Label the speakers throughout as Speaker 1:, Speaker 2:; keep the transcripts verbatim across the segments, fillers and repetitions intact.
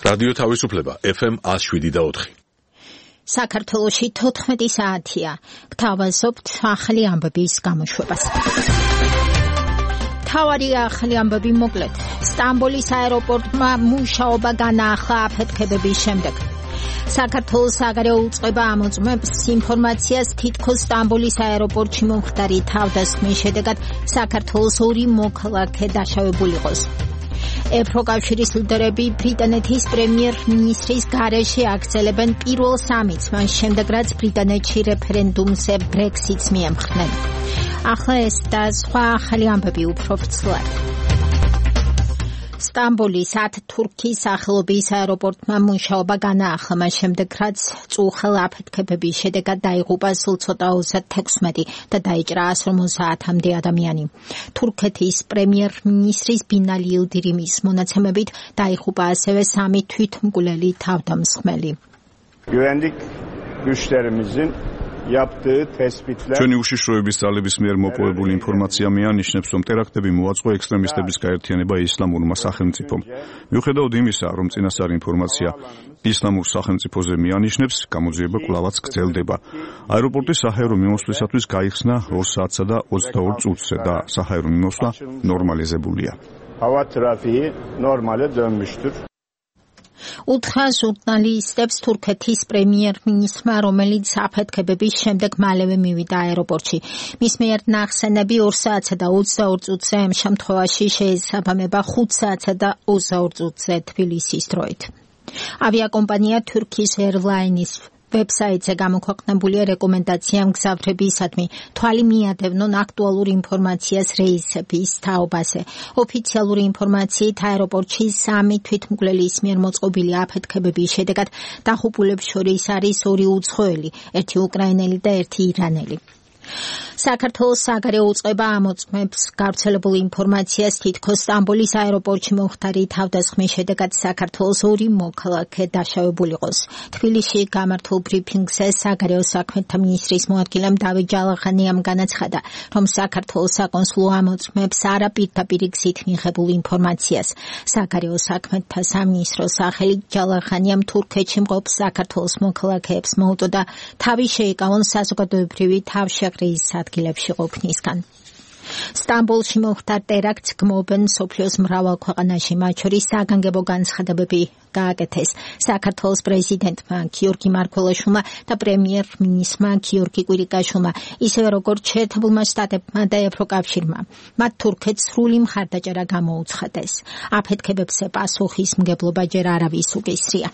Speaker 1: რადიო თავისუფლება ეფ ემ one oh seven და four.
Speaker 2: საქართველოში თოთხმეტი საათია. გთავაზობთ ახალი ამბების გამოშვებას. თავარი ახალი ამბები მოკლედ. სტამბოლის აეროპორტმა მუშაობა განაახლა აფეთქებების შემდეგ. საქართველოს საგარეო უწყება ამოწმებს ინფორმაციას თითქოს სტამბოლის აეროპორტში მომხდარი თავდასხმის შედეგად საქართველოს ორი მოქალაქე დაშავებული იყოს. ევროკავშირის ლიდერები ბრიტანეთის პრემიერ-მინისტრის გარეშე აგრძელებენ პირველ სამიტს, მას შემდეგ რაც ბრიტანეთში რეფერენდუმზე ბრექსიტს მიემხრნენ. ახლა ეს და სხვა ახალი ამბები უფრო ვრცლად. სტამბოლის ათ-თურქის სახელობის აეროპორტმა მუშაობა განაახლა, მას შემდეგ რაც წუხელ აფეთქებების შედეგად დაიღუპა სულ ცოტა ოცდაექვსმეტი და დაიჭრა one hundred fifty ადამიანი. თურქეთის პრემიერ-მინისტრის ბინალი ილდირიმის მონაცემებით დაიღუპა ასევე სამი თვითმკვლელი თავდამსხმელი.
Speaker 3: Güvenlik güçlerimizin yaptığı tespitler
Speaker 4: ჩვენი უშიშროების ძალების მიერ მოპოვებული ინფორმაცია მიანიშნებს, რომ ტერაქტები მოაწყო ექსტრემისტების გაერთიანება ისლამურმა სახელმწიფომ. მიუხედავად იმისა, რომ წინასწარი ინფორმაცია ისლამურ სახელმწიფოზე მიანიშნებს, გამოძიება კვლავაც გრძელდება. აეროპორტის საჰაერო მიმოსვლისათვის გაიხსნა two საათსა და ოცდაორ წუთზე და საჰაერო მიმოსვლა ნორმალიზებულია.
Speaker 3: hava trafiği normale dönmüştür.
Speaker 2: უთხრა ჟურნალისტებს თურქეთის პრემიერ-მინისტრმა, რომელიც აფეთქებების შემდეგ მალევე მივიდა აეროპორტში. მის მიერ ნახსენები two საათსა და ოცდაორ წუთზე, ამ შემთხვევაში შეესაბამება five საათსა და ოცდაორ წუთზე თბილისის დროით. ავიაკომპანია Turkish Airlines ვებსაიტზე გამოქვეყნებულია რეკომენდაცია მგზავრებისადმი თვალი მიადევნონ აქტუალურ ინფორმაციას რეისების თაობაზე. ოფიციალური ინფორმაციით აეროპორტში სამი თვითმკვლელის მიერ მოწყობილი აფეთქებების შედეგად დაღუპულებს შორის არის ორი უცხოელი, ერთი უკრაინელი და ერთი ირანელი. საქართველოს საგარეო უწყება ამოწმებს გავრცელებულ ინფორმაციას თითქოს სტამბოლის აეროპორტში მომხდარი თავდასხმის შედეგად საქართველოს ორი მოქალაქე დაშავებული იყოს. თბილისში გამართულ ბრიფინგზე საგარეო საქმეთა მინისტრის მოადგილემ დავით ჯალაღანიამ განაცხადა, რომ საქართველოს საკონსულო ამოწმებს არაპირდაპირ გზით მიღებულ ინფორმაციას. საგარეო საქმეთა სამინისტროს სახელით ჯალაღანიამ თურქეთში მყოფ საქართველოს მოქალაქეებს მოუწოდა თავი შეიკავონ საზოგადოებრივი თავშეყრის ადგილებში ყოფნისგან. სტამბოლში მომხდარ ტერაქტს გმობენ მსოფლიოს მრავალ ქვეყანაში, მათ შორის საგანგებო განცხადებები გააკეთეს საქართველოს პრეზიდენტმა გიორგი მარგველაშვილმა და პრემიერ-მინისტრმა გიორგი კვირიკაშვილმა, ისევე როგორც შეერთებულმა შტატებმა და ევროკავშირმა. მათ თურქეთს სრული მხარდაჭერა გამოუცხადეს. აფეთქებებზე პასუხისმგებლობა ჯერ არავის უკისრია.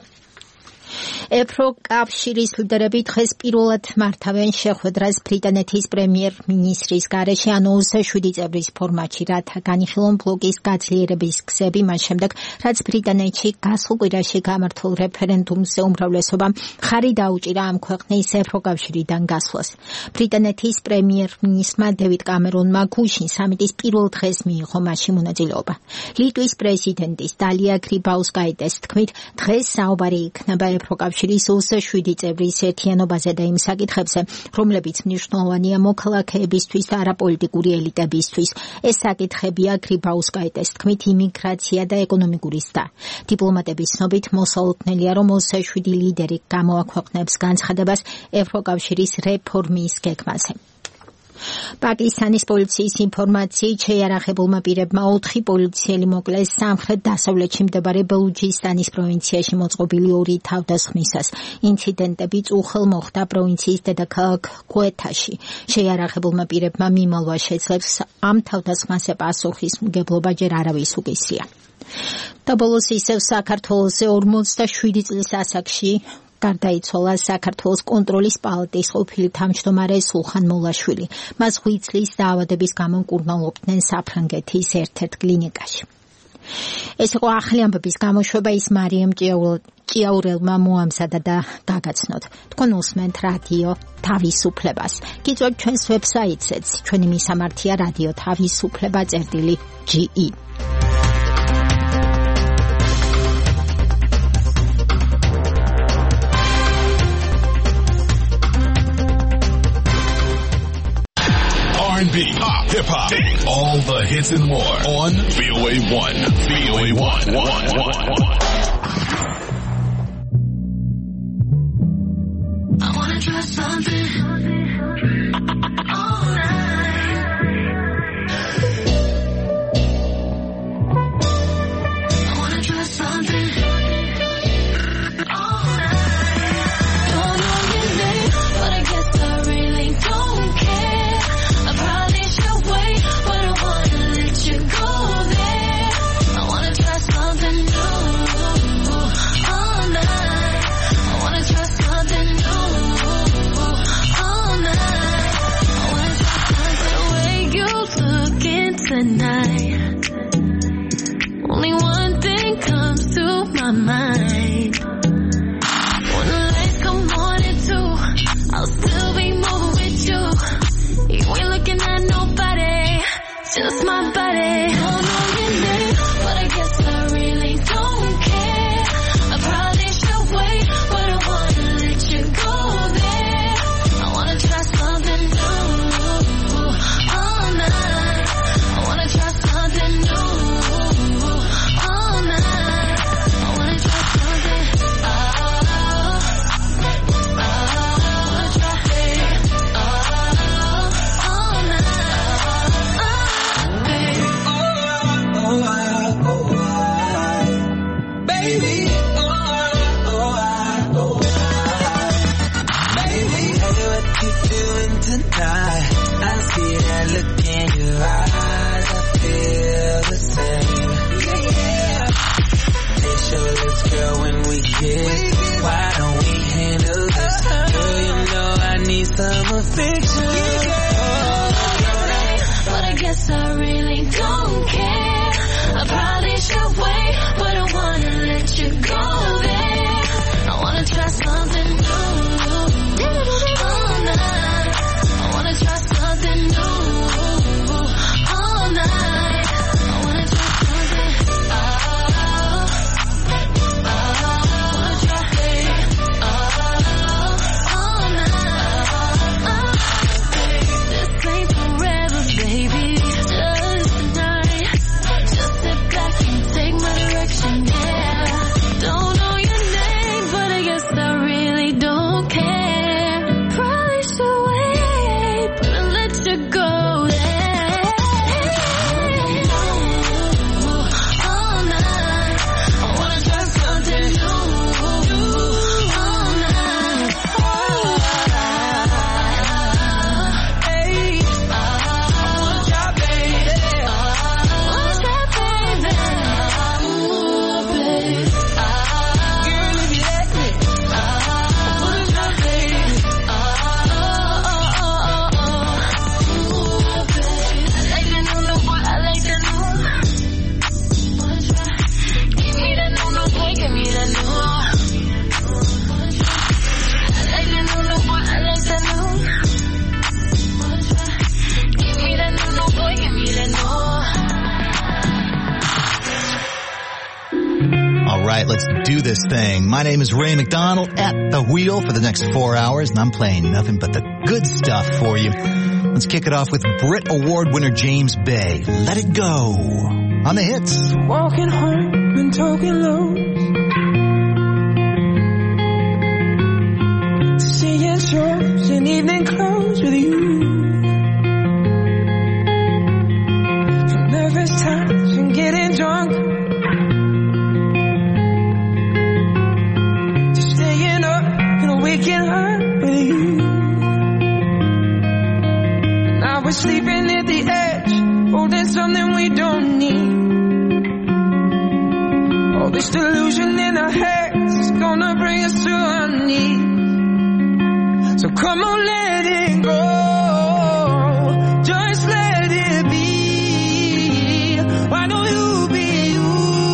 Speaker 2: ევროკავშირის ლიდერები დღეს პირველად მართავენ შეხვედრას ბრიტანეთის პრემიერ-მინისტრის გარეშე, ანუ ოცდაშვიდი წევრის ფორმატში, რათა განიხილონ ბლოკის გაძლიერების გზები, მას შემდეგ, რაც ბრიტანეთში გასულ კვირაში გამართულ რეფერენდუმზე უმრავლესობამ ხარი დაუჭირა ამ ქვეყნის ევროკავშირიდან გასვლას. ბრიტანეთის პრემიერ-მინისტრმა დევიდ კამერონმა გუშინ სამიტის პირველ დღეს მიიღო მასში მონაწილეობა. ლიტვის პრეზიდენტის დალია გრიბაუსკაიტეს თქმით, დღეს საუბარი იქნება ევროკავშირის ოცდაშვიდი წევრის ერთიანობაზე და იმ საკითხებზე, რომლებიც მნიშვნელოვანია მოქალაქეებისთვის და არაპოლიტიკური ელიტებისთვის. ეს საკითხებია გრიბაუსკაიტეს თქმით იმიგრაცია და ეკონომიკური ზრდა. დიპლომატების ცნობით მოსალოდნელია, რომ ოცდაშვიდი ლიდერი გამოაქვეყნებს განცხადებას ევროკავშირის რეფორმის გეგმაზე. პაკისტანის პოლიციის ინფორმაციით შეიარაღებულმა პირებმა ოთხი პოლიციელი მოკლეს სამხრეთ-დასავლეთში მდებარე ბელუჯისტანის პროვინციაში მოწყობილი ორი თავდასხმისას. ინციდენტები წუხელ მოხდა პროვინციის დედაქალაქ κουეთაში. შეიარაღებულმა პირებმა მიმალვა შეძლებს ამ თავდასხმაზე პასუხისმგებლობა ჯერ არავის უკისრია. და ბოლოს ისევ საქართველოზე ორმოცდაშვიდი წლის ასაკში გარდაიცვალა საქართველოს კონტროლის პალატის ყოფილი თავმჯდომარე სულხან მოლაშვილი. მას ხვი წლის დაავადების გამო მკურნალობდნენ საფრანგეთის ერთ-ერთ კლინიკაში. ეს იყო ახალი ამბების გამოშვება, ის მარიამ ჭიაურელმა მოამზადა და გაგაცნოთ. თქვენ უსმენთ რადიო თავისუფლებას. გიწევთ ჩვენს ვებსაიტზეც, ჩვენი მისამართია რადიო თავისუფლება წერტილი ჯი ი.
Speaker 5: R and B, pop, hip hop, all the hits and more on V O A one. V O A one.
Speaker 6: something all night. I wanna try something all night. Don't know your name, but I guess I really don't care. I probably should wait, but I wanna let you go there. I wanna try something new all night. I wanna try something new all night. I wanna try something. The way you looking tonight, only one thing comes to my mind. When the lights come on at two, I'll still be moving with you. You ain't looking at nobody, just my body. Don't know your name, but I guess I really don't care. I probably should wait, but I wanna let you go there. I wanna try something new all night. I wanna try something new all night. I wanna try something. Oh, oh, I wanna try it. Oh, all night. Oh, baby.
Speaker 7: Baby, oh, oh, oh, baby, tell me what you doing tonight. I see that look in your eyes. I feel the same. Yeah, yeah. They show this girl when we kiss. Why don't we handle this? Girl, you know I need some affection.
Speaker 6: But I guess I really don't care. I probably should wait, but I wanna let you go there. I wanna try something new all night. I wanna try something new all night. I wanna try something. Oh, oh, I wanna try it. Oh, all night. This ain't forever, baby. Just tonight. Just sit back and take my direction, yeah. Don't know your name, but I guess I really don't care. Probably should wait, but I'll let you go there. All night. I wanna try something new all night. Hey, I wanna try, baby. I wanna try, baby. Ooh, baby.
Speaker 7: Girl, if you let me,
Speaker 6: I wanna try, baby. Oh, oh, oh, oh, oh. Ooh, baby. I like the new, new boy. I like the new. Wanna try? Give me the new, new boy. Give me the new. Wanna try? I like the new, new boy. I like the new. Wanna try? Give me the new, new boy. Give me the new.
Speaker 8: All right, let's do this thing. My name is Ray McDonald at the wheel for the next four hours, and I'm playing nothing but the good stuff for you. Let's kick it off with Brit Award winner James Bay. Let It Go on the hits.
Speaker 7: walking home and talking low. Seeing shows in evening clothes with you. From nervous times and getting drunk. To staying up and waking up with you. And I was sleeping at the edge, holding something we don't need. All this delusion in our heads is gonna bring us to our knees. So come on, let it go. Just let it be. Why don't you be you?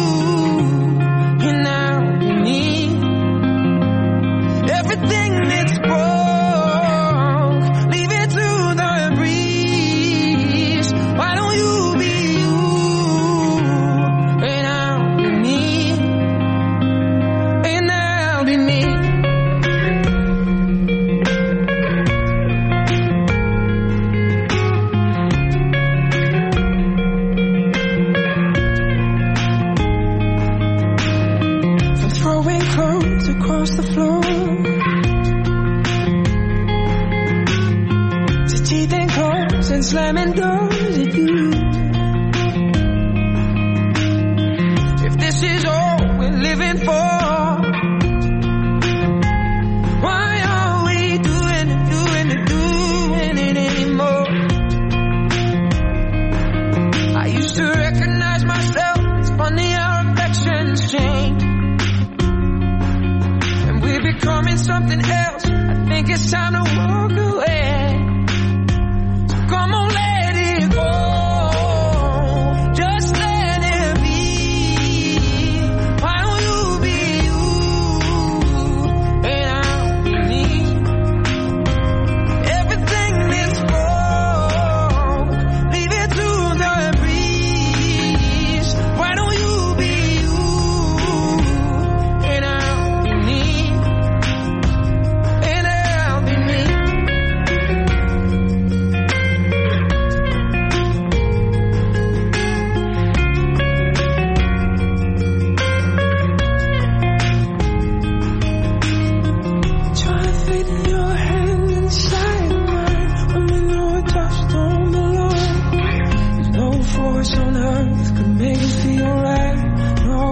Speaker 7: And now you need everything that's broke. Leave it to the breeze. Why don't you be you? And now you need. And now be me.
Speaker 9: teeth and combs and slamming doors at you. If this is all we're living for, why are we doing it, doing it, doing it anymore? I used to recognize myself. It's funny how affections change, and we're becoming something else. I think it's time to walk away. So come on, let it go. Just let it be. Why don't you be you and I'll be me? Everything is wrong. Leave it to the breeze. Why don't you be you and I'll be me? And I'll be me. Trying to fit your hand inside mine. When we know our touch don't belong. There's no force on earth could make us feel right. No.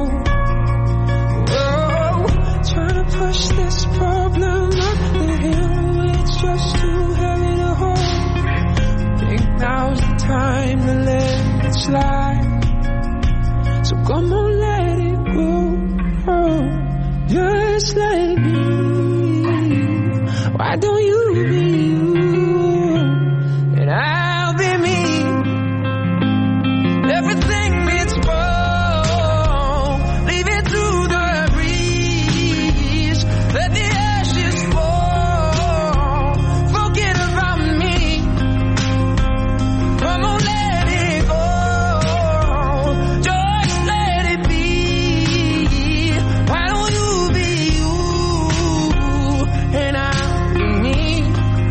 Speaker 9: Whoa. Trying to push this problem up the hill. It's just too heavy to hold. Think now's the time to let it slide. So come on, let it go. Oh, just let it be. Why don't you be you and I'll be me? Everything is wrong. Leave it to the breeze. Let the ashes fall. Forget about me. Come on, let it go. Just let it be. Why don't you be you and I'll be me?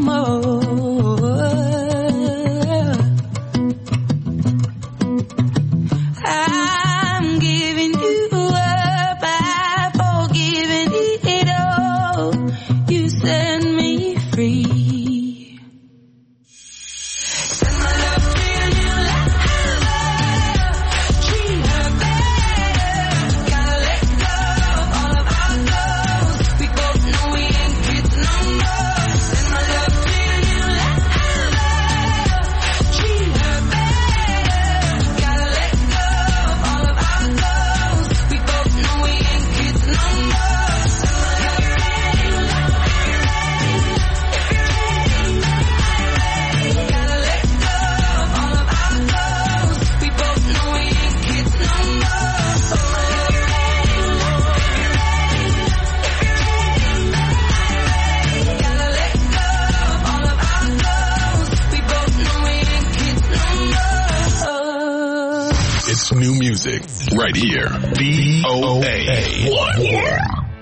Speaker 9: more. I'm giving you up, I've forgiven it all. You set me free. Send my love to your new lover. Treat her better. Gotta let go of all of our goals. We both know we ain't kids no more. Send my love to your new lover. Treat her better. Gotta let go of all of our goals. We both know we ain't kids no more. Send my love to your new lover. Gotta let go of all of our goals. We both know we ain't kids no more. Send my love to your new lover. Gotta let go of all of our goals. We both know we ain't kids no more.
Speaker 5: It's new music right here. V O A one.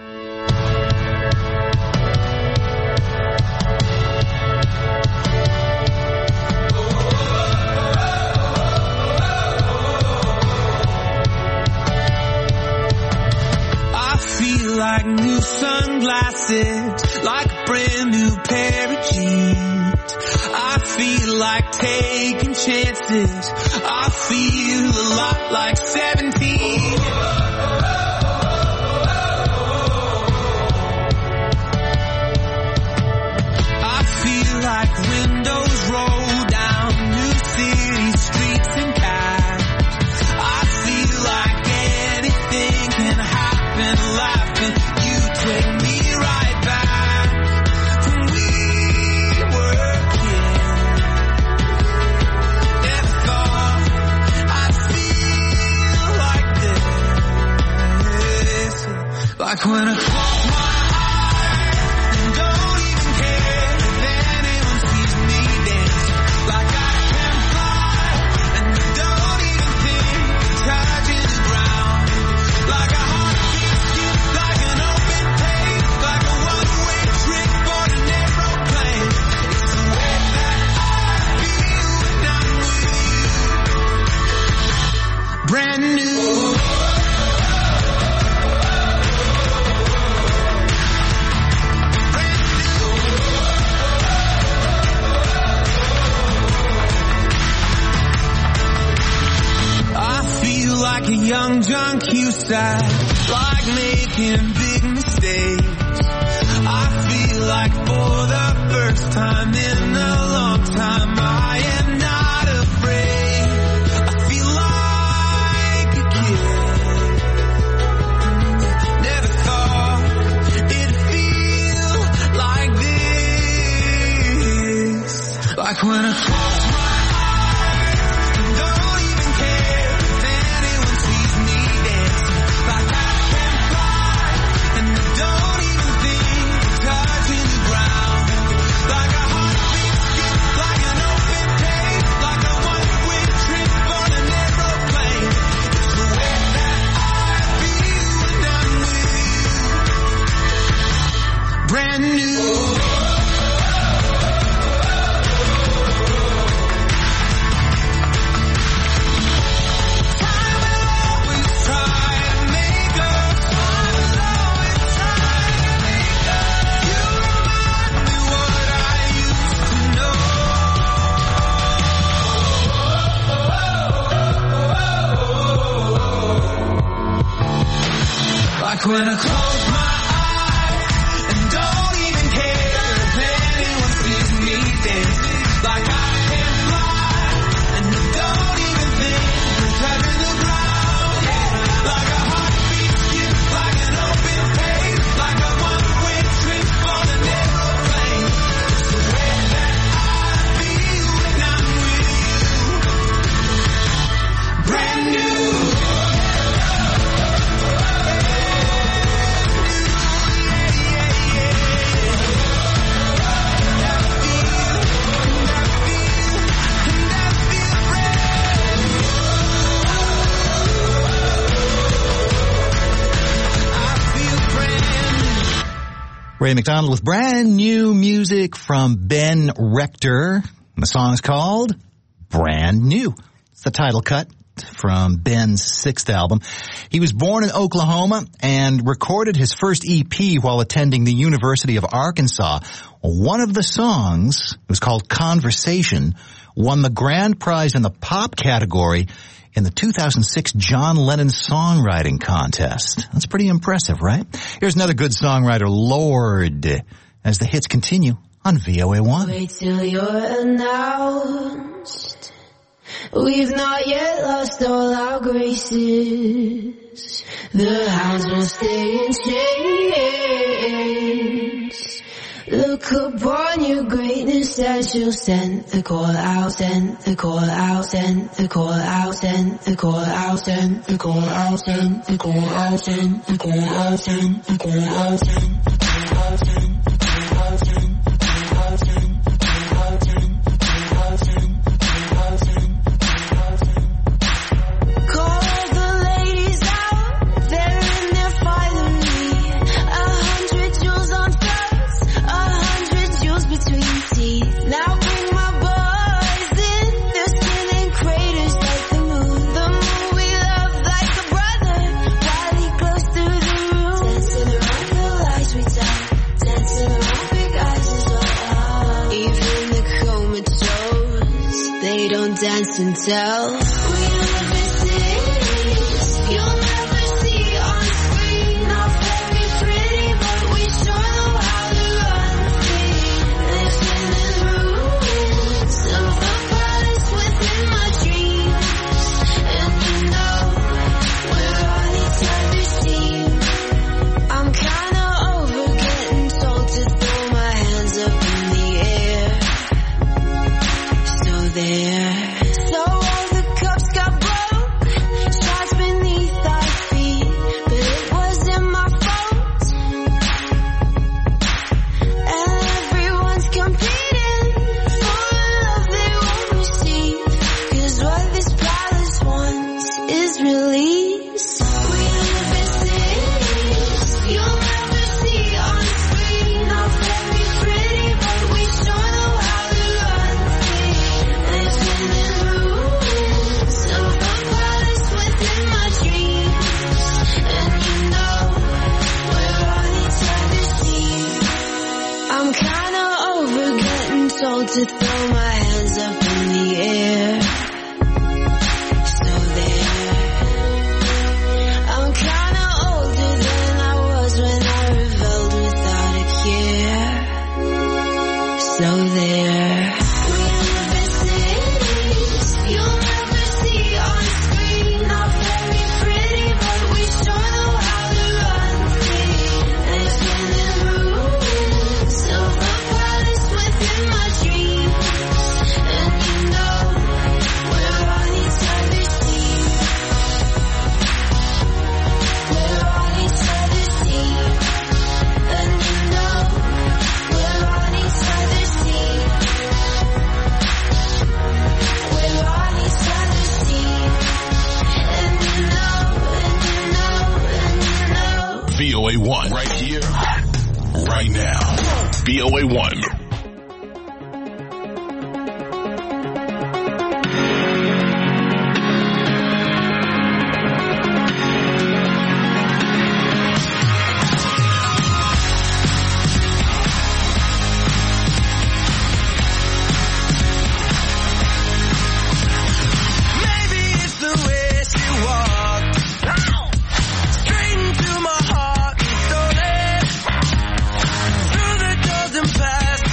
Speaker 9: I feel like new sunglasses, like a brand new pair of jeans. I feel like taking chances. I feel a lot like seventeen. I feel like windows roll down new city streets and cabs. I feel like anything can happen, laughing. You take me right back when we were kids. Never thought I'd feel like this. Like when I close my eyes and don't even care if anyone sees me dance. Like I can fly and don't even think of touching the ground. Like a heartbeat skip, like an open page, like a one-way trip on an aeroplane. It's the way that I feel when I'm with you. Brand new. I feel like a young John Cusack, like making big mistakes. I feel like for the first time in a long time, I am not afraid. I feel like a kid. Never thought it'd feel like this. Like when I close my eyes and don't even care if anyone sees me dancing. Like I can fly and don't even think of touching the ground. Like a heartbeat skip, like an open page, like a one-way trip on an aeroplane. It's the way that I feel when I'm with you. Brand new. Time will always try to make us. Time will always try to make us. You remind me what I used to know. Like when I close my eyes and don't even care if anyone sees me dancing. Like I can fly and don't even think of touching the ground. Yeah. Like a heartbeat skip, like an open page, like a one-way trip on an aeroplane. It's the way that I feel when I'm with you. Brand new.
Speaker 8: Ray McDonald with brand new music from Ben Rector. The song is called Brand New. It's the title cut from Ben's sixth album. He was born in Oklahoma and recorded his first E P while attending the University of Arkansas. One of the songs, it was called Conversation, won the grand prize in the pop category in the two thousand six John Lennon Songwriting Contest. That's pretty impressive, right? Here's another good songwriter, Lord, as the hits continue on V O A one.
Speaker 6: Wait till you're announced. We've not yet lost all our graces. The hounds will stay in chains. Look upon your greatness as you'll send the call out, send the call out, send the call out, send the call out, send the call out, send the call out, send the call out, send the call out, send the call out, send the call out, send the call out, send dance and tell. We live in cities you'll never see on screen. Not very pretty, but we sure know how to run free. Living in ruins of a palace within my dreams. And you know we're on each other's team. I'm kinda over getting told to throw my hands up in the air. So there. To throw my hands up in the air. So there. I'm kinda older than I was when I rebelled without a care. So there. We live in cities you'll never see on screen. Not very pretty, but we sure know how to run free. Living in ruins of a palace within my dreams.
Speaker 5: V O A one, right here, right now. V O A one.
Speaker 7: Past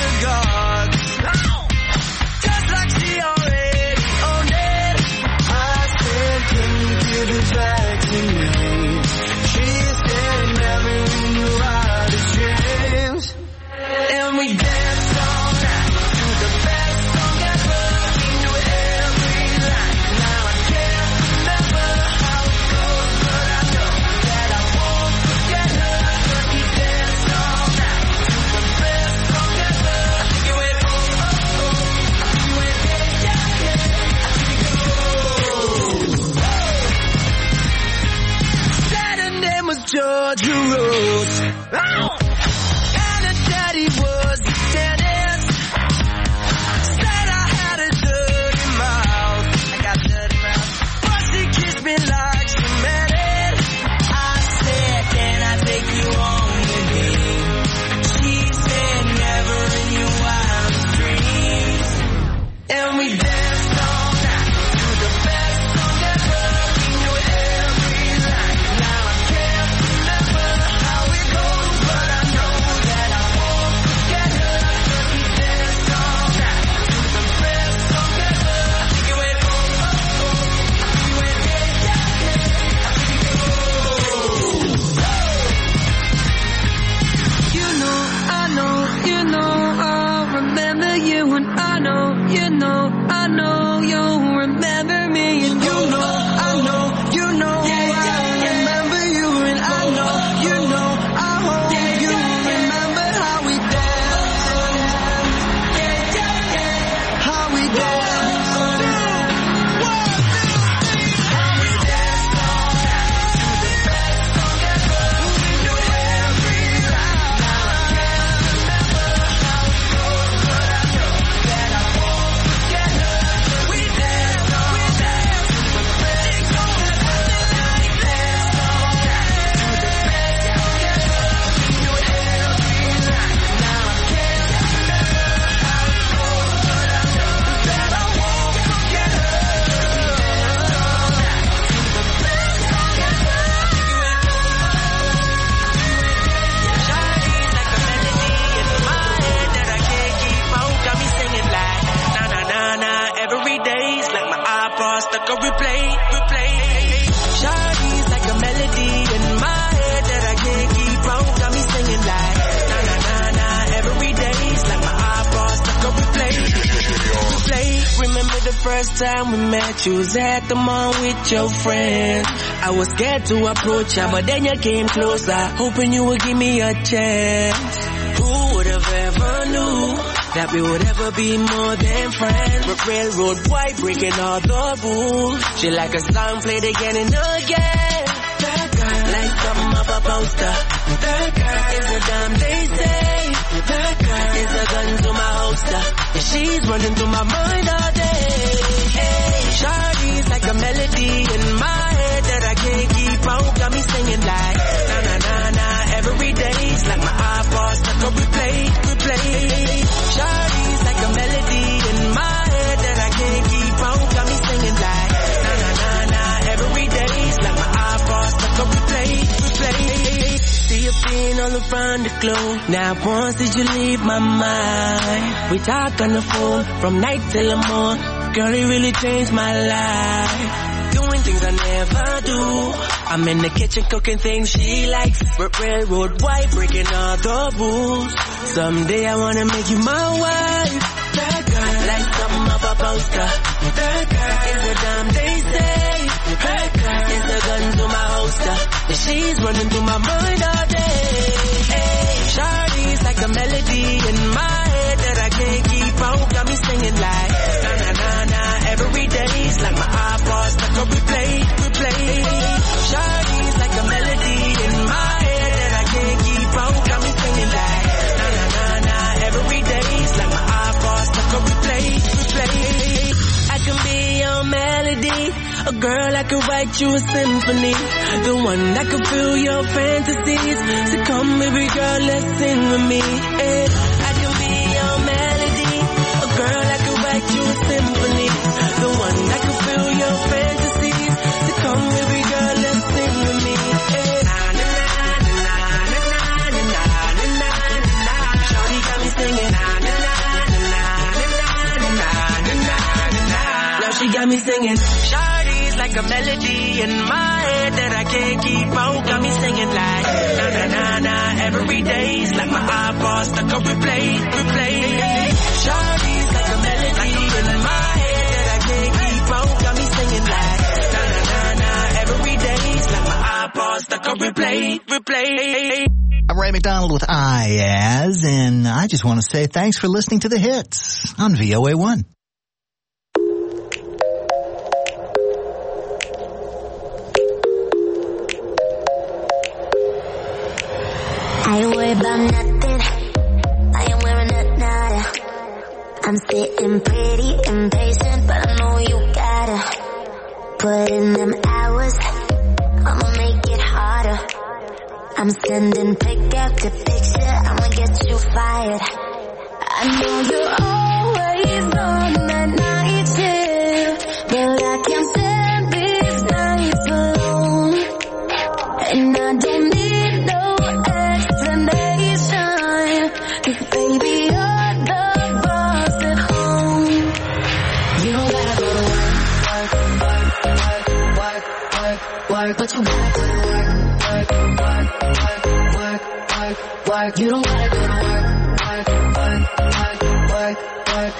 Speaker 9: you know, I know you'll remember me, and you know, I know, you know, I remember you, and I know, you know, I hope you remember how we danced, how we danced.
Speaker 7: Stuck on replay, replay. Shawty's like a melody in my head that I can't keep on. Got me singing like na na na na every day's like my iPod stuck on replay, replay. Remember the first time we met? You was at the mall with your friends. I was scared to approach ya, but then you came closer, hoping you would give me a chance. Who would have ever knew that we would ever be more than friends? But railroad white breaking all the rules. She like a song played again and again. That girl like something up a poster. That girl is a damn they say. That girl is a gun to my holster, and she's running through my mind all day. Hey, Shawty's like a melody in my head that I can't keep on. Got me singing like na na na na every day's like my iPod stuck on replay, replay. Shawty's like a melody in my head that I can't keep on. Got me singing like na na na na every day's like my iPod stuck on replay, replay. See you being all around the globe. Now once did you leave my mind? We talk on the phone from night till the morning. Girl, it really changed my life. Doing things I never do. I'm in the kitchen cooking things she likes. Railroad white breaking all the rules. Someday I wanna make you my wife. That girl like something up a poster. That girl is a damn they say. That girl is a gun to my holster, and she's running through my mind all day. Hey, Shawty's like a melody in my head that I can't keep on. Got me singing like na na na na every day's like my iPod stuck on replay, replay. Shawty's like a melody in my head that I can't keep on. Got me singing like na na na na every day's like my iPod stuck on replay, replay. I can be your melody, a girl I can write you a symphony, the one that can fill your fantasies. So come baby girl, let's sing with me. Hey, I can be your melody, a girl I can write you a symphony, the one that can fill your fantasies. So come baby girl, let's sing with me. Hey, na na na na na na na na na na. Shawty got me singing na na na na na na na na na. Now she got me singing. Shawty's like a melody in my head that I can't keep on. Got me singing like na na na na every day's like my iPod stuck on replay, replay. Shawty's like a melody in my head that I can't keep on. Got me singing like na na na na every day's like my iPod stuck on replay, replay.
Speaker 8: I'm Ray McDonald with I A S, and I just want to say thanks for listening to The Hits on V O A one.
Speaker 6: I ain't worried about nothing. I ain't wearing a nada. I'm sitting pretty impatient, but I know you gotta put in them hours. I'ma make it harder. I'm sending pick after picture. I'ma get you fired. I know you're always on that night shift, but I can't stand these nights alone. And I don't need no explanation, 'cause baby you're the boss at home. You don't gotta go to work, work, work, work, work, work, work, but you gotta go to work, work, work, work, work, work, work. You don't gotta go to work, work, work, work, work, work, work,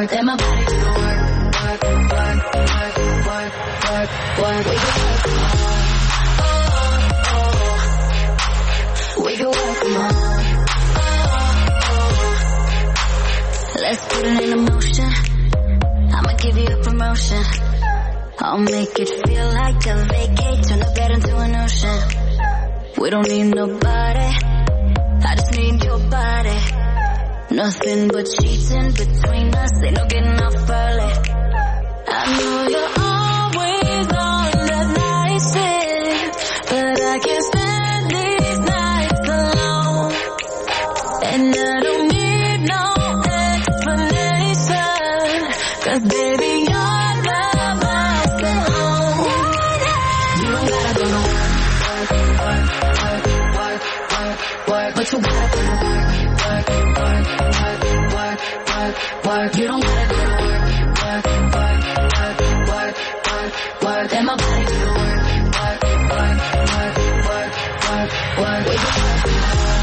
Speaker 6: work, and my body do the work, work, work, work, work, work, work. We can work from home. Oh, oh, oh. We can work from home. Oh, oh. Let's put it in motion. I'ma give you a promotion. I'll make it feel like a vacate. Turn the bed into an ocean. We don't need nobody. I just need your body. Nothing but cheating between us. Ain't no getting off early. I know you're always on the night shift, but I can't stand these nights alone. And I don't need no explanation, 'cause baby you're the boss at home. You don't gotta go to work, work, work, work, work, work, but you gotta go to work, work, work, work, work, work, work. You don't gotta go to work, work, work, work, work, work, work. And my body do the work, work, work, work, work, work, work. We can work from home.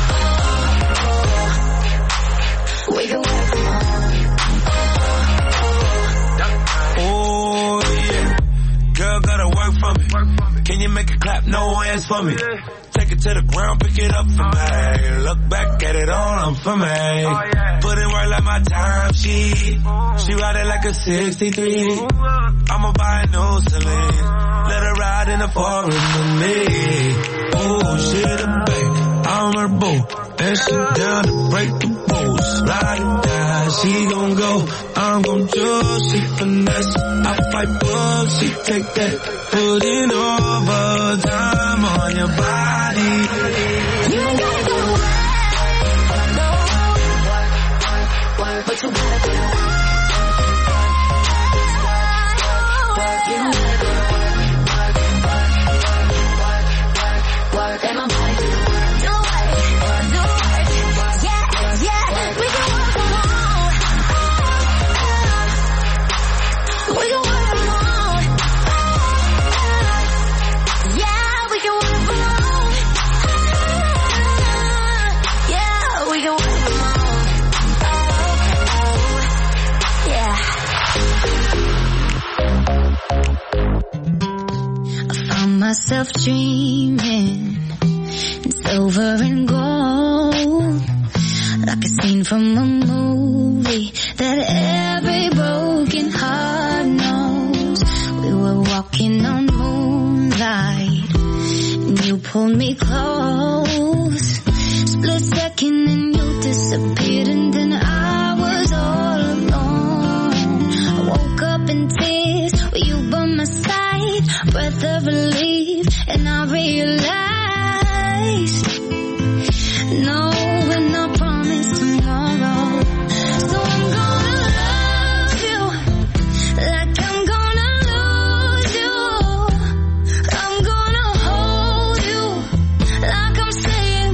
Speaker 6: Oh, we can work from home.
Speaker 10: Oh yeah, girl gotta work for me. Can you make it clap? No hands for me. Take it to the ground, pick it up for me. Look back at it all, I'm for me. Put in work like my time sheet. She ride it like a sixty-three. I'ma buy a new Celine. Let her ride in the forest with me. Oh, she the babe, I'm her boo. And she down to break the rules. Ride or die, she gon' go. I'm gon' choose, she finesse. I fight bugs, she take that. Put in overtime on your body.
Speaker 6: You ain't gotta go to work, no, work, work, work, but you gotta go to work. You don't gotta go to work, work, work, work, work, work, and my body do the work. Do it, do it, yeah, yeah, we can work from home. We can work from home. Yeah, we can work from home. Yeah, we can work from home. Yeah. I found myself dreaming in silver and gold, like a scene from a movie that every broken heart knows. We were walking on moonlight, and you pulled me close. Split second and you disappeared, and then I was all alone. I woke up in tears with you by my side, breath of relief, and I realized no, we're not promised tomorrow. So I'm gonna love you like I'm gonna lose you. I'm gonna hold you like I'm saying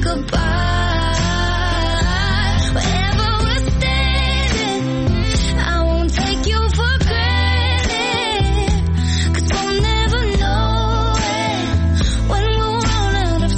Speaker 6: goodbye. Wherever we're standing, I won't take you for granted, 'cause we'll never know it when we're run out of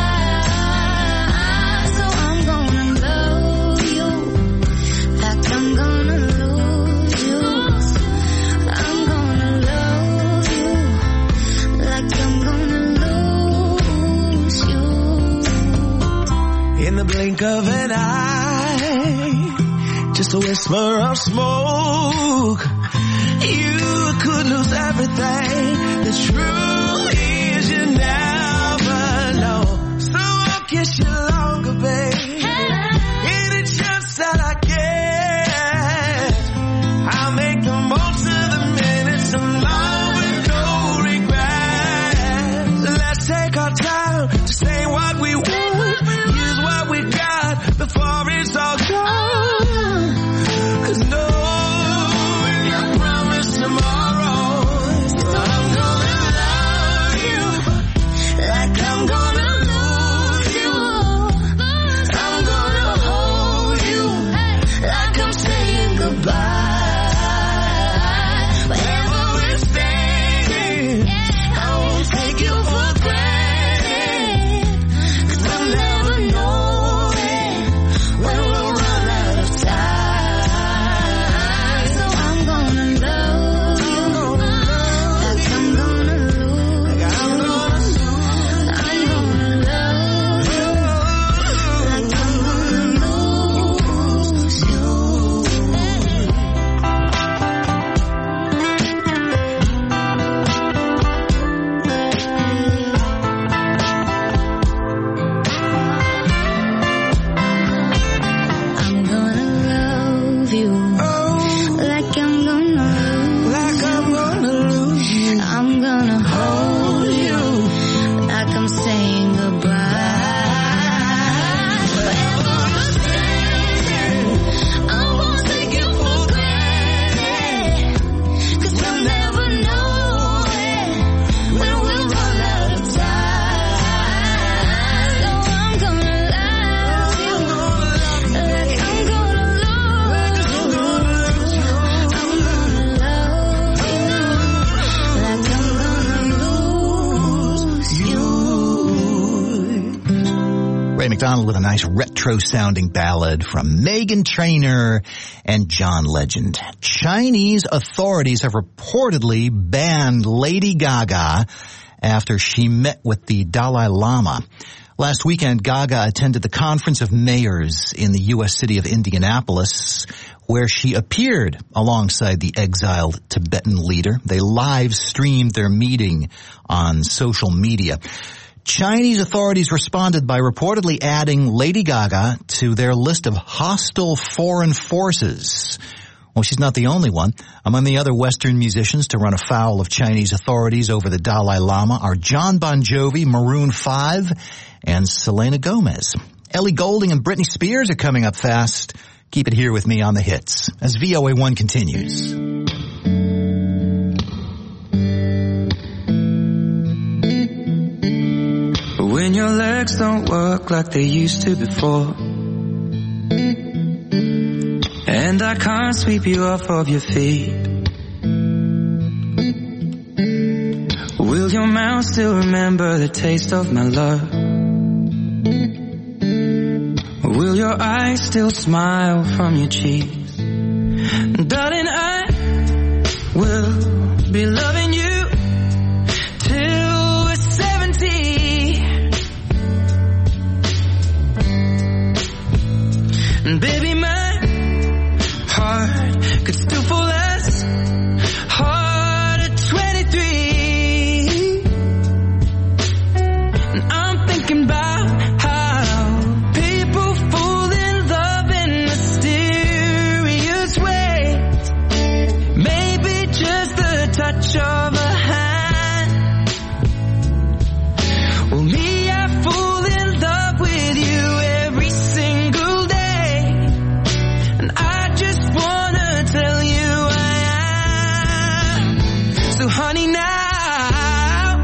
Speaker 6: time. So I'm gonna love you like I'm gonna lose you. I'm gonna love you like I'm gonna lose you.
Speaker 10: In the blink of an eye, just a whisper of smoke, you could lose everything. The truth is you never know. So I'll kiss you longer, babe. Any chance that I get, I'll make the most of the minutes alone with no regrets. Let's take our time to say what we want, use what we got before it's all gone. 'Cause no
Speaker 8: McDonald with a nice retro-sounding ballad from Meghan Trainor and John Legend. Chinese authorities have reportedly banned Lady Gaga after she met with the Dalai Lama. Last weekend, Gaga attended the Conference of Mayors in the U S city of Indianapolis, where she appeared alongside the exiled Tibetan leader. They live-streamed their meeting on social media. Chinese authorities responded by reportedly adding Lady Gaga to their list of hostile foreign forces. Well, she's not the only one. Among the other Western musicians to run afoul of Chinese authorities over the Dalai Lama are John Bon Jovi, Maroon five, and Selena Gomez. Ellie Goulding and Britney Spears are coming up fast. Keep it here with me on the hits as V O A one continues.
Speaker 11: When your legs don't work like they used to before, and I can't sweep you off of your feet, will your mouth still remember the taste of my love? Will your eyes still smile from your cheeks? Darling, I will be loving you till we're seventy. And baby, my heart could still fall as hard at twenty-three. And I'm thinking about how people fall in love in mysterious ways. Maybe just the touch of a hand. Well, me, I fall in love with you every single day. Tell you I am. So honey, now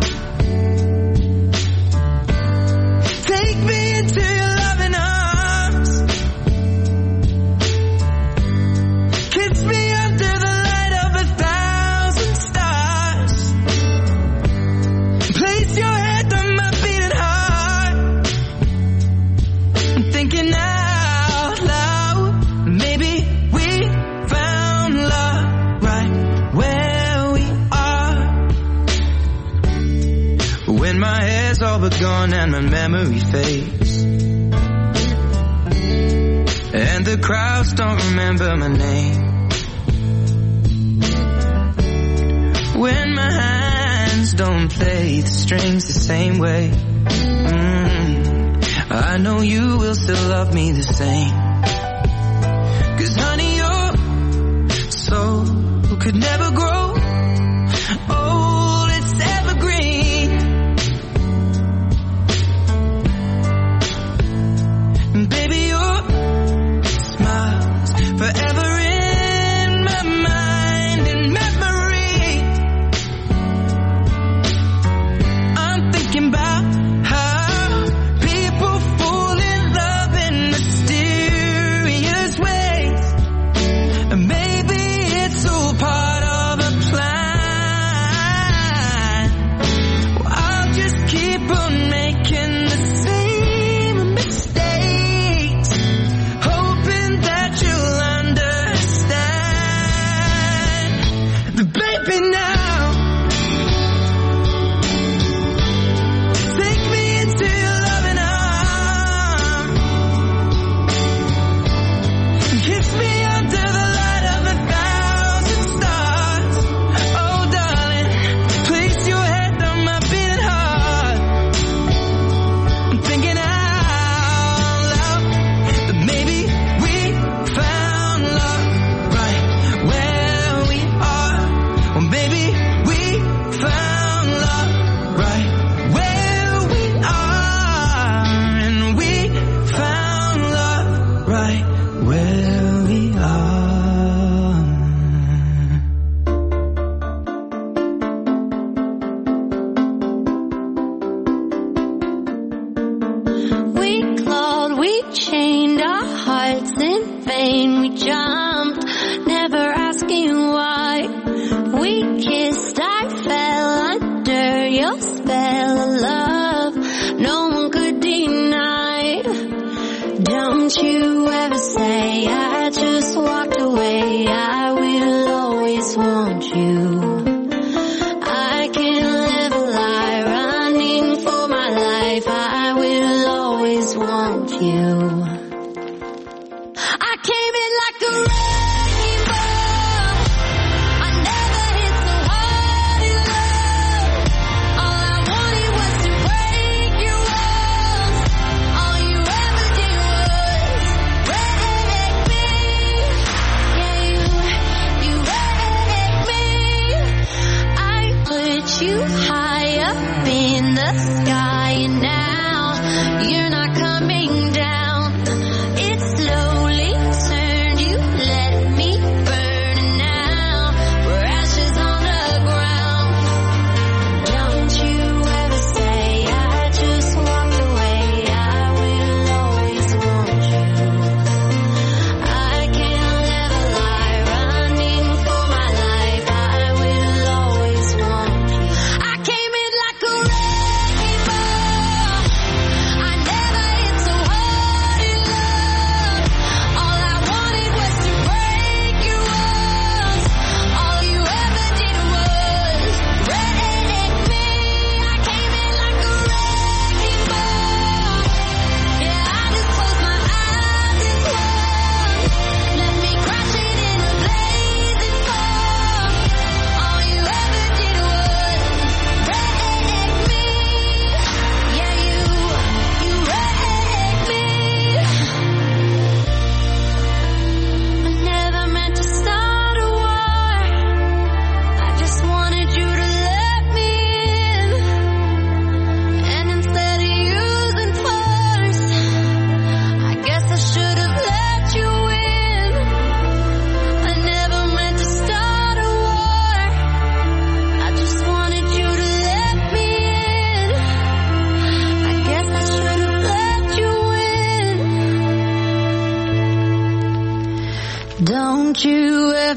Speaker 11: take me into your loving arms. Kiss me under the light of a thousand stars. Place your head on my beating heart. I'm thinking out loud, maybe we love right where we are. When my hair's all but gone and my memory fades, and the crowds don't remember my name, when my hands don't play the strings the same way, mm, I know you will still love me the same. 'Cause honey, you're so could never grow old, it's evergreen. And baby, your smile's forever in my mind and memory. I'm thinking about how people fall in love in mysterious ways. And maybe it's all part of a plan. Well, I'll just keep on making the same mistakes, hoping that you'll understand. But baby, now take me into your loving arms. Kiss me under the light of a thousand stars. Oh, darling, place your head on my beating heart. I'm thinking out loud that maybe we found love right where we are. Or maybe we found love right where we are. And we found love right where we are.
Speaker 6: We clawed, we chained our hearts in vain. We jumped, never asking why. We kissed, I fell under your spell of love. No one could deny.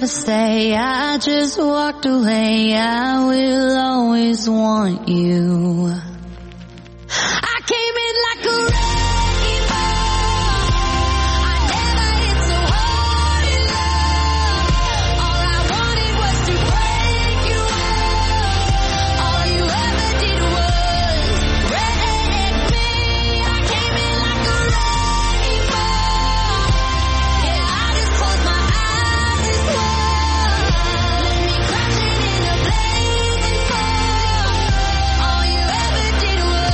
Speaker 6: say I just walked away. I will always want you. I came in like a wrecking ball. I never hit so hard in love. All I wanted was to break you up. All you ever did was wreck me. I came in like a wrecking ball. Yeah, I just closed my eyes and swore. Let me crash it in a blazing fall. All you ever did was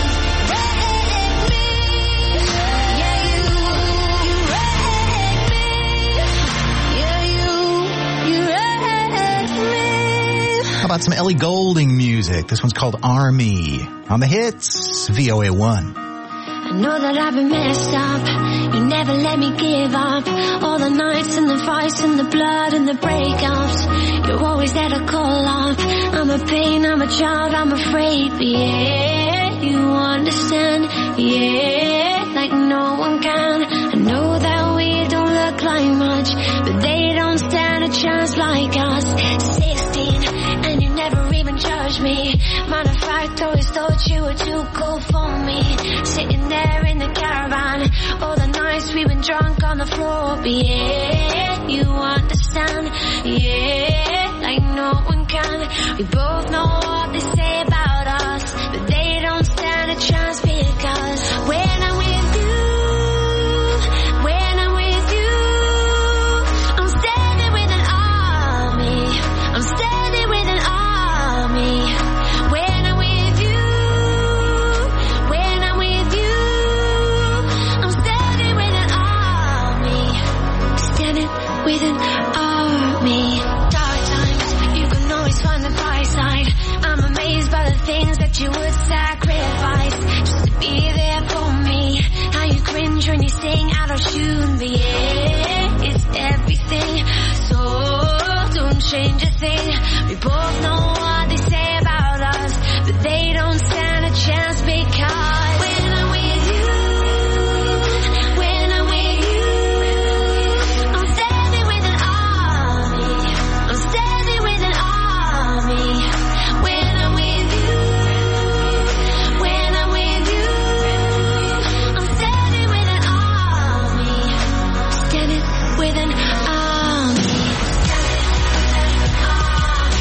Speaker 8: How about some Ellie Goulding music? This one's called Army. On the hits, V O A one.
Speaker 6: I know that I've been messed up. You never let me give up. All the nights and the fights and the blood and the breakups. You're always there to call up. I'm a pain, I'm a child, I'm afraid. But yeah, you understand. Yeah, like no one can. I know that we don't look like much, but they don't stand a chance like us. Sixteen, and you never even judged me. Matter of fact, always thought you were too cool for me. Sitting there in the caravan, all the nights we've been drunk on the floor. But yeah, you understand. Yeah, like no one can. We both know what they say about us, but they don't stand a chance because when I'm with you, when I'm with you, I'm standing with an army. I'm standing with an army. When I'm with you, when I'm with you, I'm standing with an army. Standing with an army. Dark times, you can always find the bright side. I'm amazed by the things that you would sacrifice just to be there for me. How you cringe when you sing out of tune, but yeah, it's everything. So don't change a thing. We both know what they say about us, but they don't stand a chance because when I'm with you, when I'm with you, I'm standing with an army. I'm standing with an army. When I'm with you, when I'm with you, I'm standing with an army. Standing with an army. Standing with an army.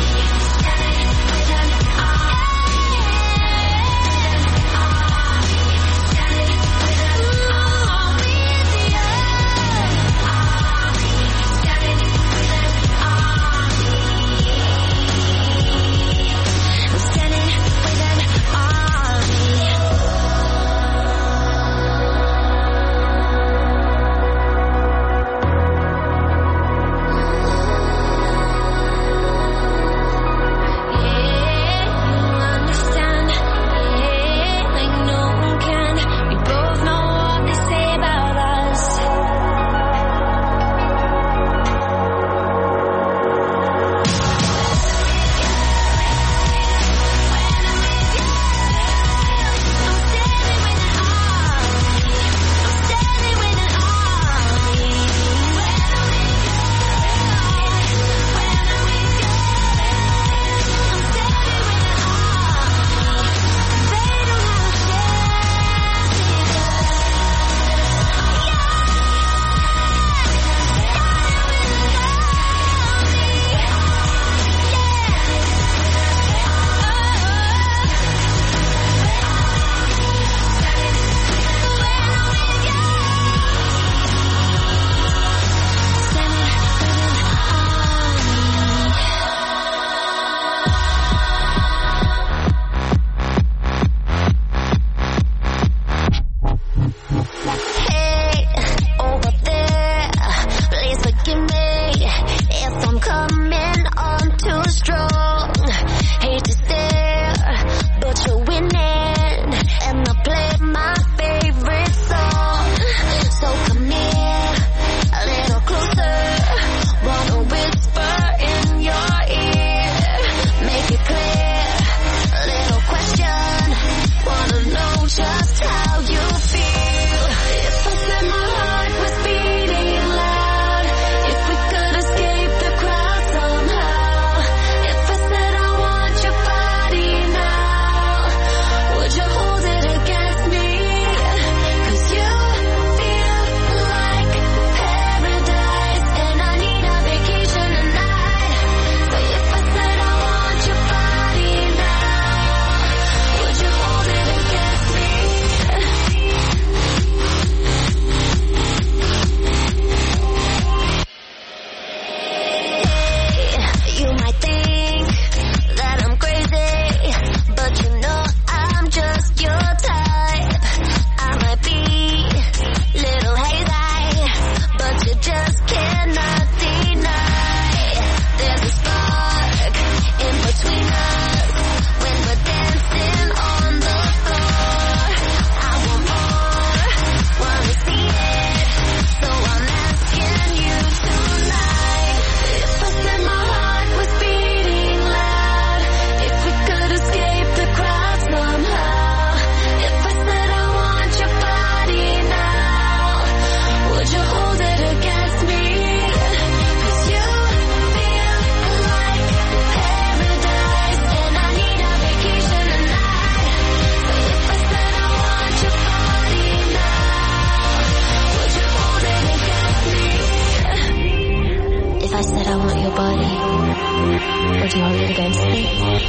Speaker 6: Would you hold it against me?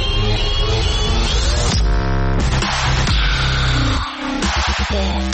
Speaker 6: Yeah.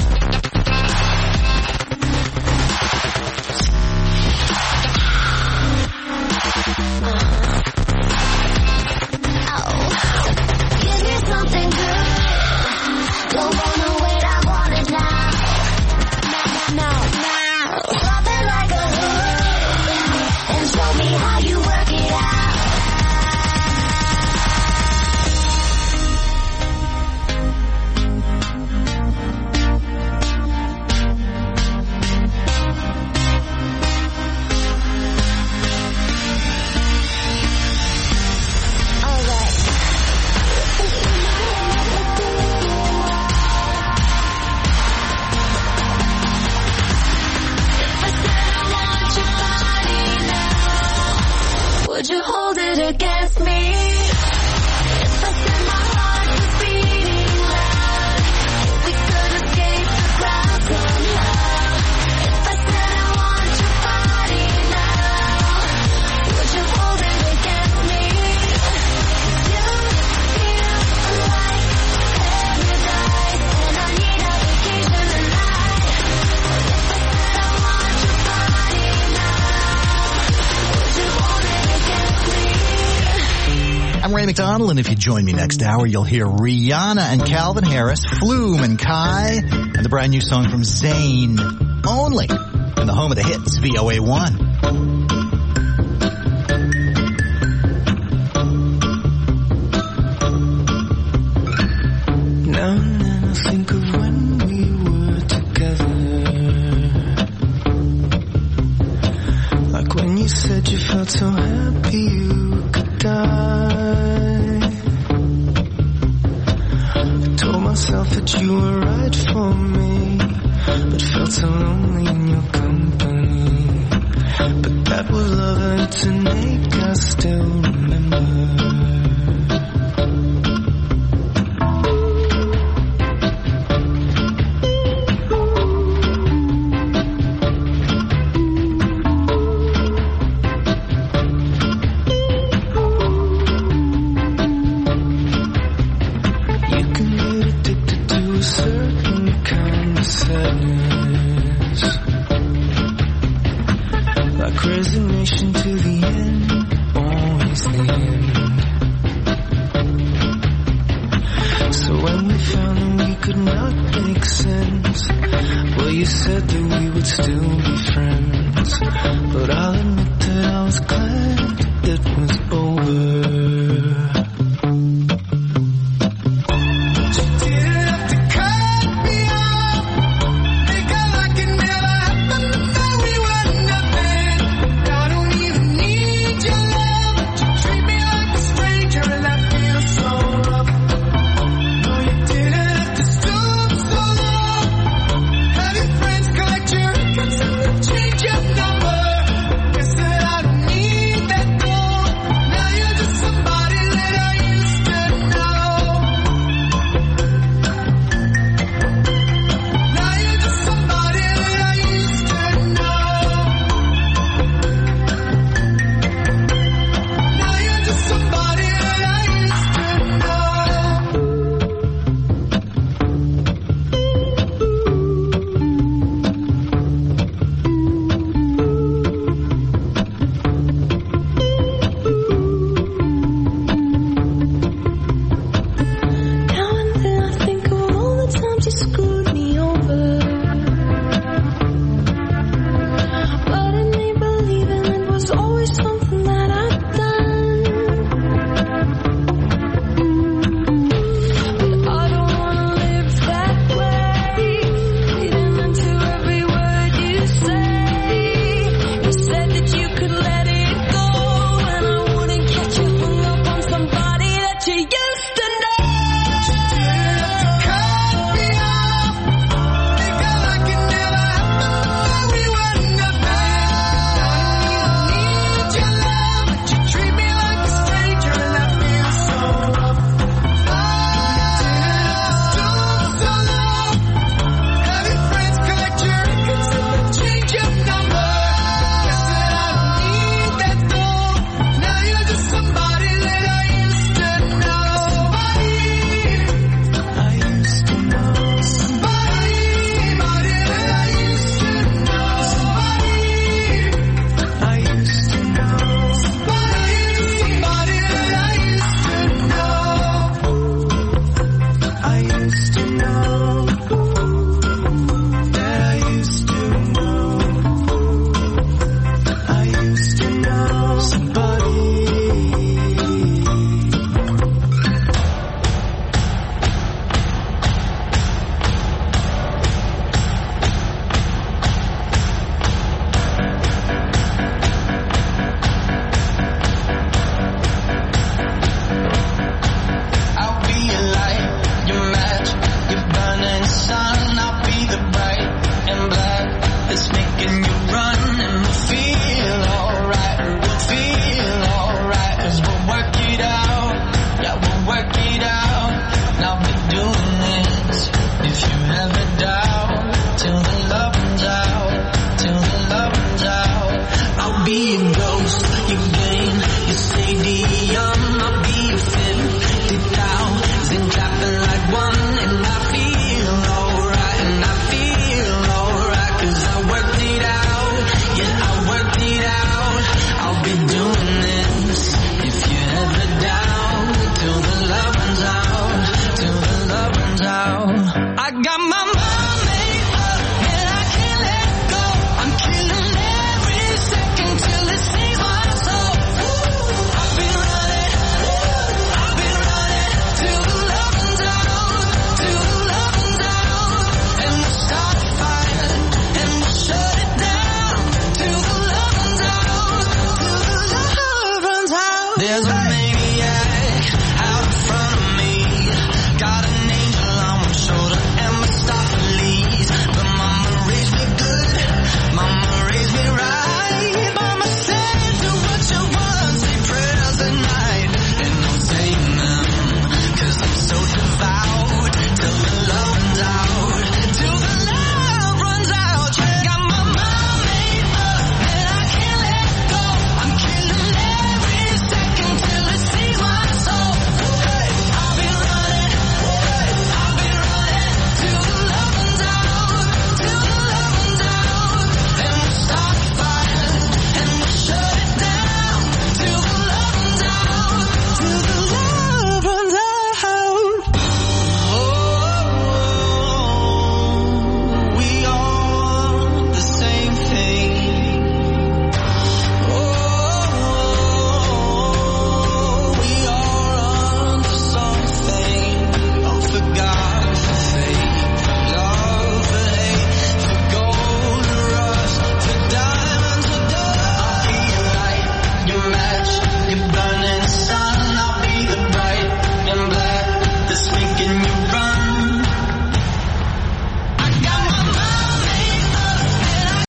Speaker 6: Would you hold it against me? If I set my heart to beating loud, we could escape the crowd somehow. If I said I want your body now, would you hold it against me? You feel like paradise, and I need a vacation tonight. If I said I want your body now, would you hold it against me?
Speaker 8: I'm Ray McDonald, and if you join me next hour, you'll hear Rihanna and Calvin Harris, Flume and Kai, and the brand new song from Zayn, Only, in the home of the hits, V O A one.
Speaker 9: Now and then I think of when we were together, like when you said you felt so happy you could die. I told myself that you were right for me, but felt so lonely in your company. But that was love and it's an ache I still remember. Resignation to the end, always the end. So when we found that we could not make sense, well, you said that we would still be friends. But I'll admit that I was glad it was over. Treat me
Speaker 7: There's a maniac out in front of me. Got an angel on one shoulder and Mephistopheles. But mama raised me good, mama raised me right. Mama said do what you want, say prayers at night. And I'm saying them, cause I'm so devout. Till the love runs out, till the love runs out. Got my mind made up and I can't let go. I'm killing every second till it sees my soul. Hey, I'll be running, hey, I'll be running till the love runs out, till the love runs out. And we'll start fires and we'll shut it down till the love runs out, till the love runs out. Oh, we are the same thing. Oh, we are onto something. Oh, for God, for faith, for love, for hate, for gold, for rust, for diamonds, for dust. I'll be your light, your match, your burning sun. I'll be the bright and black that's making you run. I got my mind made up and I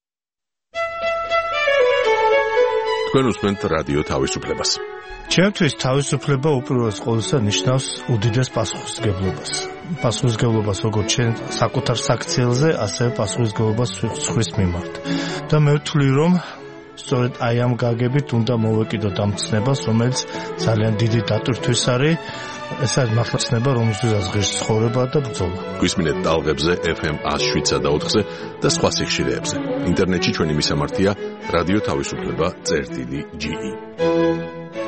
Speaker 1: თქვენ უსმენთ რადიო თავისუფლებას.
Speaker 12: ჩემთვის თავისუფლება უპირველეს ყოვლისა ნიშნავს უდიდეს პასუხისმგებლობას. პასუხისმგებლობას როგორც ჩვენ საკუთარ საქციელზე, ასევე პასუხისმგებლობას სხვის მიმართ. და მე ვთვლი, რომ სწორედ აი ამ გაგებით უნდა მოვეკიდოთ ამ ცნებას, რომელიც ძალიან დიდი დატვირთვის არის. ეს არის მართლა ცნება, რომელზეც ღირს ცხოვრება და ბრძოლა.
Speaker 1: გვისმინეთ ტალღებზე ეფ ემ one oh seven და ოთხზე და სხვა სიხშირეებზე. ინტერნეტში ჩვენი მისამართია რადიო თავისუფლება წერტილი ჯი ი.